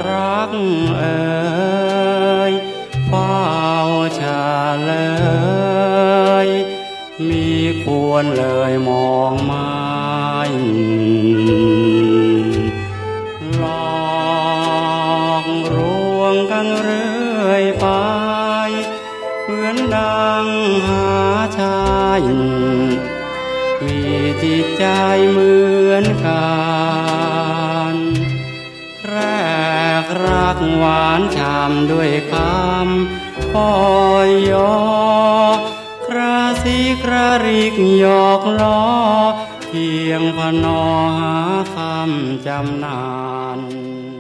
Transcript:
รักเอ่ยเฝ้าชาเลยมีควรเลยมองไม่หลอกลวงกันเรื่อยไปเหมือนดังหาชายมีจิตใจเหมือนกันแรกรักหวานฉ่ำด้วยคำอ้อยยอกระซิกระริกหยอกล้อเพียงพนอหาคำจำนาน